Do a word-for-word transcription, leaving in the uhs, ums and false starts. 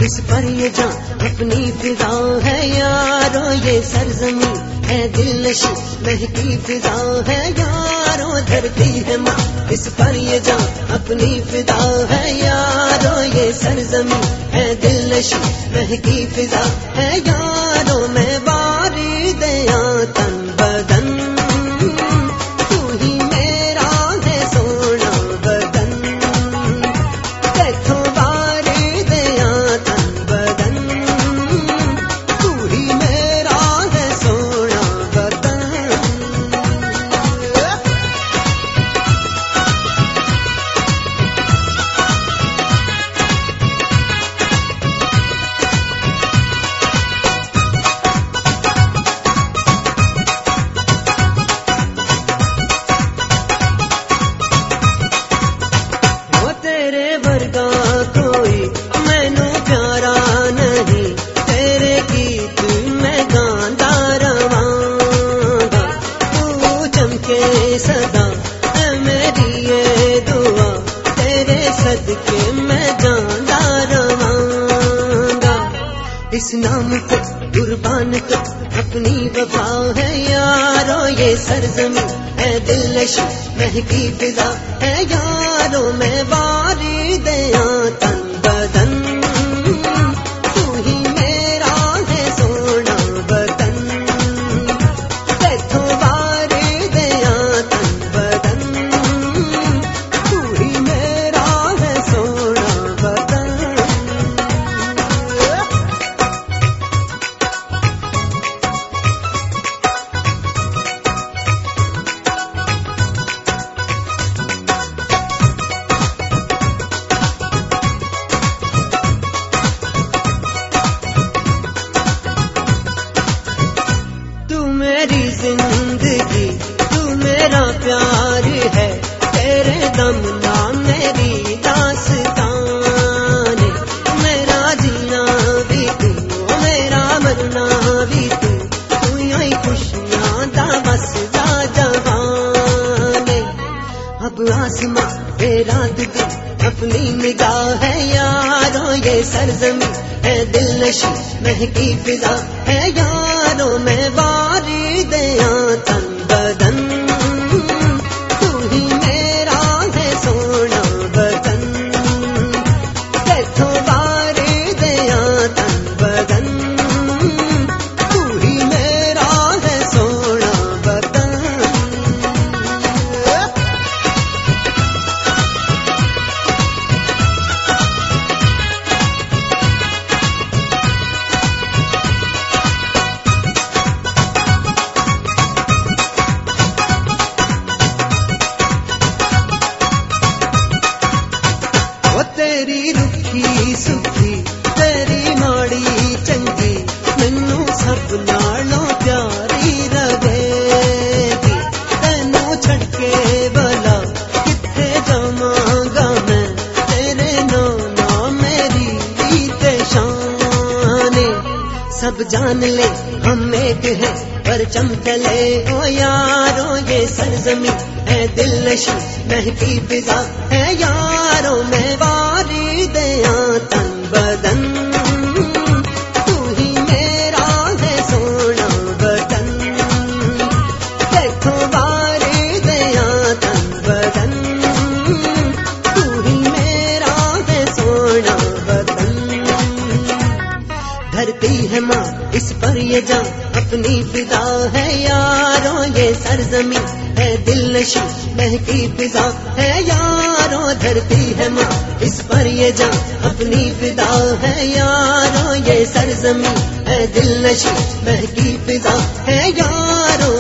इस पर ये जान अपनी फिजा है यारो, ये सरजमी है दिलनशी महकी फिजा है यारो, धरती है माँ इस पर ये जान अपनी फिदा है यारो, ये सरजमी है दिलनशी महकी फिजा है यारो। मैं बारी दया तन बदन, तू ही मेरा है सोना बदन, देखो बारी दया तन बदन, तू ही मेरा है सोना बदन। तेरे वर्गा कोई मैनू प्यारा नहीं, तेरे गीत मैं गांदा रवांगा, तू चमके सदा है मेरी ये दुआ, तेरे सदके मैं गांदा रवांगा। इस नाम को कुर्बान तो अपनी वफा है यारो, ये सरजमी है दिलनशी महकी फिजा है यारो। मैं बारी दया तन बदन, तू ही मेरा है सोना बदन, देखो बारी दया तन बदन, तू ही मेरा है सोना बदन। मेरी जिंदगी तू मेरा प्यार है, तेरे दम ना मेरी दास्तान, मेरा जीना भी तू मेरा मरना भी तू, तू यही खुशियां दा बस जा जवान। अब आसमां तेरा दिल अपनी निगाह है यारो, ये सरजमी है दिलनशी महकी फिजा है यारो। मैं बारी दया तन बदन, तू ही मेरा है सोना बदन, देखो बारी दया तन बदन, तू ही मेरा है सोना बदन। तेरी रुखी सुखी तेरी माड़ी चंगी, मैनू सब नालों प्यारी लगेगी, तैनू छड़के भला किथे जावांगा मैं, तेरे नाना मेरी ते शान। सब जान ले हम एक है पर चमकले ओ यारो, ये सरजमी है दिलनशी महकी फिजा है यारो। मैं बारी दया तन बदन, तू ही मेरा है सोना बदन, देखो बारी दया तन बदन, तू ही मेरा है सोना बदन। धरती है माँ इस पर ये जान अपनी फिदा है यारो, ये सरजमी है दिलनशी महकी फिजा है यारो। धरती है माँ इस पर ये जान अपनी फिदा है यारो, ये सरजमी है दिलनशी महकी फिजा है यारो।